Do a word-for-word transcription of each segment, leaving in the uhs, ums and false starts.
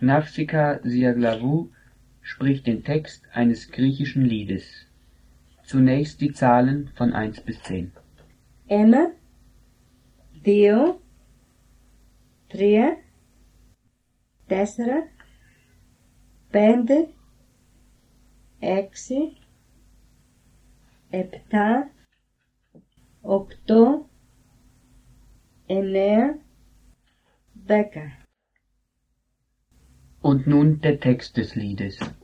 Nafsika Siaglavou spricht den Text eines griechischen Liedes. Zunächst die Zahlen von eins bis zehn. Ένα, δύο, τρία, τέσσερα, πέντε, έξι, επτά, οκτώ, εννέα, δέκα. Und nun der Text des Liedes.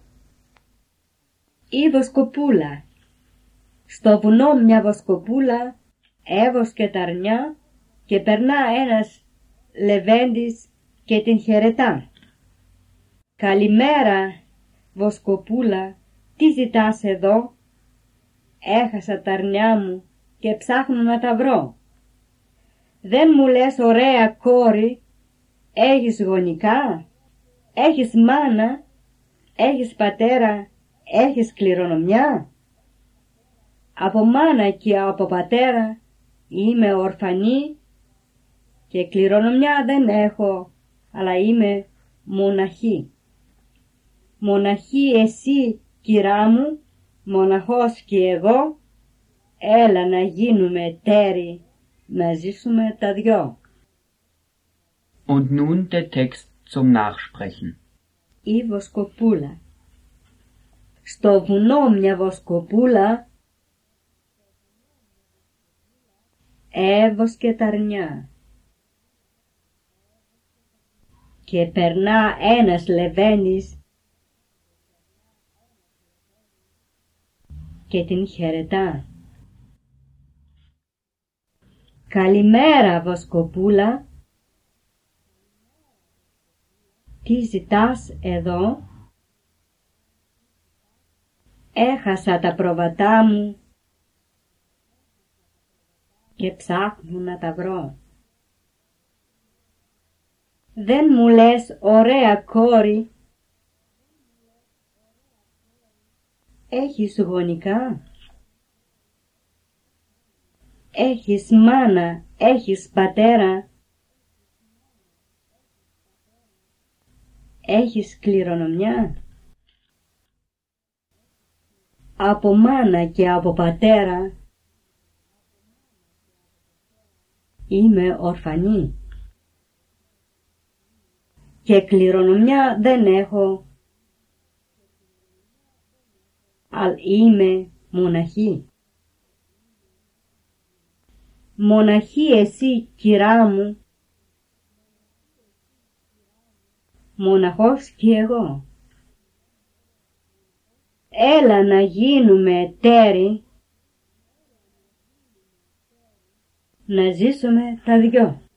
Η βοσκοπούλα. Στο βουνό μια βοσκοπούλα έβοσκε τα αρνιά και περνά ένας λεβέντης και την χαιρετά. «Καλημέρα, βοσκοπούλα, τι ζητάς εδώ?» «Έχασα τα αρνιά μου και ψάχνω να τα βρω». «Δεν μου λες ωραία κόρη, έχεις γονικά?» «Έχεις μάνα, έχεις πατέρα, έχεις κληρονομιά?» «Από μάνα και από πατέρα είμαι ορφανή και κληρονομιά δεν έχω, αλλά είμαι μοναχή». «Μοναχή εσύ, κυρά μου, μοναχός και εγώ, έλα να γίνουμε τέρι, να ζήσουμε τα δυο». Und nun der Text zum Nachsprechen. Η βοσκοπούλα. Στο βουνό μια βοσκοπούλα έβοσκε τα αρνιά και περνά ένας λεβένης και την χαιρετά. «Καλημέρα, βοσκοπούλα, τι ζητάς εδώ?» «Έχασα τα προβατά μου και ψάχνω να τα βρω». «Δεν μου λες ωραία κόρη, έχεις γονικά?» «Έχεις μάνα, έχεις πατέρα, έχεις κληρονομιά?» «Από μάνα και από πατέρα είμαι ορφανή και κληρονομιά δεν έχω, αλλά είμαι μοναχή». «Μοναχή εσύ, κυρά μου, μοναχός κι εγώ, έλα να γίνουμε τέρι, να ζήσουμε τα δυο».